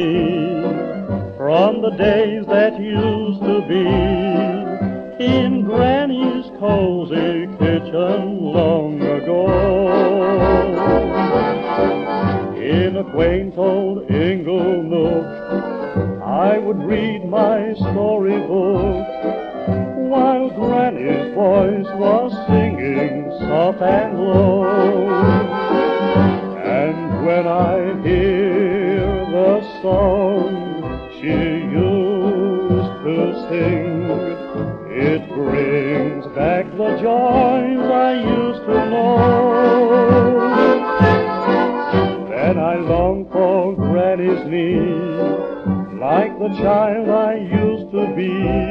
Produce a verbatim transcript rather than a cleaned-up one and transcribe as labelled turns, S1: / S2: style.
S1: me from the days that used to be in Granny's cozy kitchen long ago. In a quaint old ingle nook, I would read my storybook while Granny's voice was singing soft and low. And when I hear the song she used to sing, it brings back the joys I used to know. Then I long for Granny's knee, like the child I used to be.